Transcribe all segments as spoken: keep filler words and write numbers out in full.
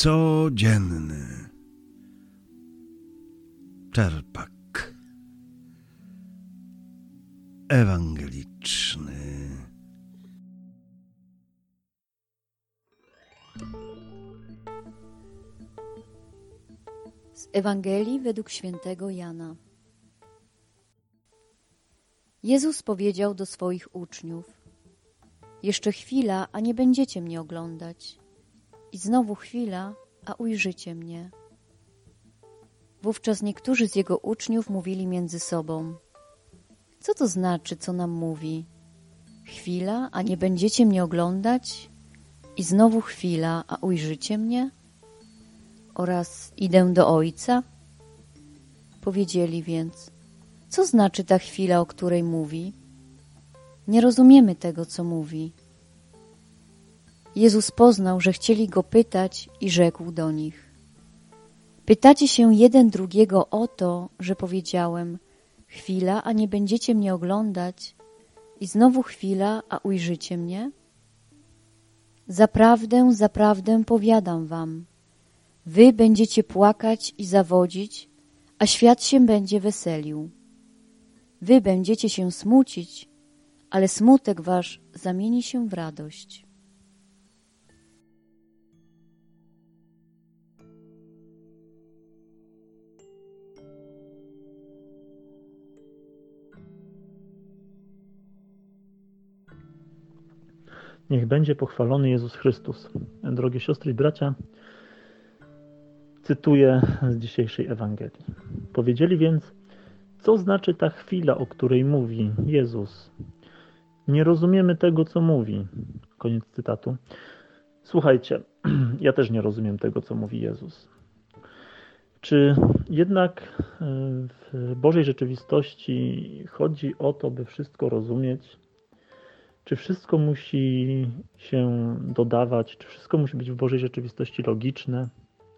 Codzienny czerpak ewangeliczny. Z Ewangelii według świętego Jana. Jezus powiedział do swoich uczniów: jeszcze chwila, a nie będziecie mnie oglądać. I znowu chwila, a ujrzycie mnie. Wówczas niektórzy z jego uczniów mówili między sobą: co to znaczy, co nam mówi? Chwila, a nie będziecie mnie oglądać? I znowu chwila, a ujrzycie mnie? Oraz idę do Ojca? Powiedzieli więc: co znaczy ta chwila, o której mówi? Nie rozumiemy tego, co mówi. Jezus poznał, że chcieli go pytać i rzekł do nich: pytacie się jeden drugiego o to, że powiedziałem: chwila, a nie będziecie mnie oglądać, i znowu chwila, a ujrzycie mnie? Zaprawdę, zaprawdę powiadam wam, wy będziecie płakać i zawodzić, a świat się będzie weselił. Wy będziecie się smucić, ale smutek wasz zamieni się w radość. Niech będzie pochwalony Jezus Chrystus. Drogie siostry i bracia, cytuję z dzisiejszej Ewangelii. Powiedzieli więc: co znaczy ta chwila, o której mówi Jezus? Nie rozumiemy tego, co mówi. Koniec cytatu. Słuchajcie, ja też nie rozumiem tego, co mówi Jezus. Czy jednak w Bożej rzeczywistości chodzi o to, by wszystko rozumieć? Czy wszystko musi się dodawać? Czy wszystko musi być w Bożej rzeczywistości logiczne?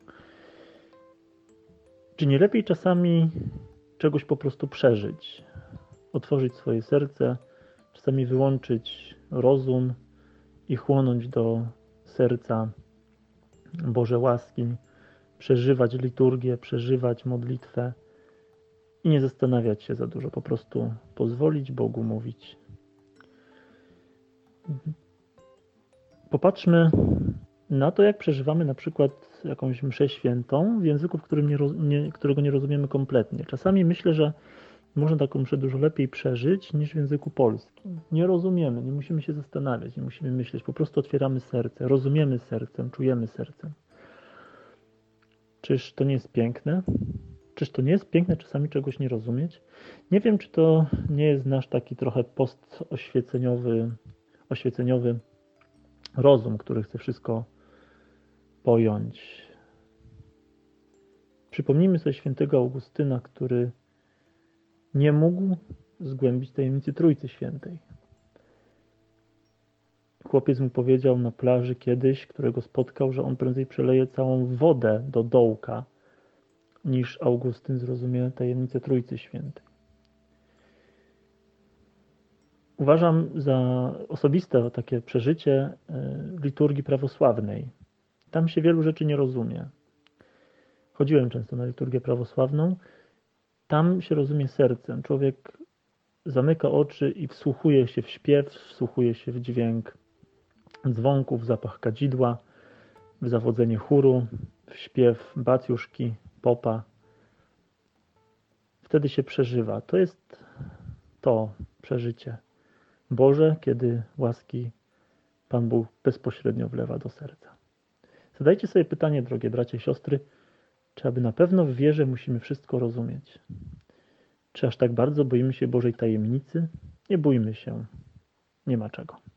Czy nie lepiej czasami czegoś po prostu przeżyć? Otworzyć swoje serce, czasami wyłączyć rozum i chłonąć do serca Boże łaski, przeżywać liturgię, przeżywać modlitwę i nie zastanawiać się za dużo, po prostu pozwolić Bogu mówić. Popatrzmy na to, jak przeżywamy na przykład jakąś mszę świętą w języku, w którym nie, nie, którego nie rozumiemy kompletnie. Czasami myślę, że można taką mszę dużo lepiej przeżyć niż w języku polskim. Nie rozumiemy, nie musimy się zastanawiać, nie musimy myśleć, po prostu otwieramy serce, rozumiemy sercem, czujemy sercem. Czyż to nie jest piękne? Czyż to nie jest piękne czasami czegoś nie rozumieć? Nie wiem, czy to nie jest nasz taki trochę postoświeceniowy oświeceniowy rozum, który chce wszystko pojąć. Przypomnijmy sobie świętego Augustyna, który nie mógł zgłębić tajemnicy Trójcy Świętej. Chłopiec mu powiedział na plaży kiedyś, którego spotkał, że on prędzej przeleje całą wodę do dołka, niż Augustyn zrozumie tajemnicę Trójcy Świętej. Uważam za osobiste takie przeżycie w liturgii prawosławnej. Tam się wielu rzeczy nie rozumie. Chodziłem często na liturgię prawosławną. Tam się rozumie sercem. Człowiek zamyka oczy i wsłuchuje się w śpiew, wsłuchuje się w dźwięk dzwonków, w zapach kadzidła, w zawodzenie chóru, w śpiew bacjuszki, popa. Wtedy się przeżywa. To jest to przeżycie Boże, kiedy łaski Pan Bóg bezpośrednio wlewa do serca. Zadajcie sobie pytanie, drogie bracia i siostry, czy aby na pewno w wierze musimy wszystko rozumieć? Czy aż tak bardzo boimy się Bożej tajemnicy? Nie bójmy się, nie ma czego.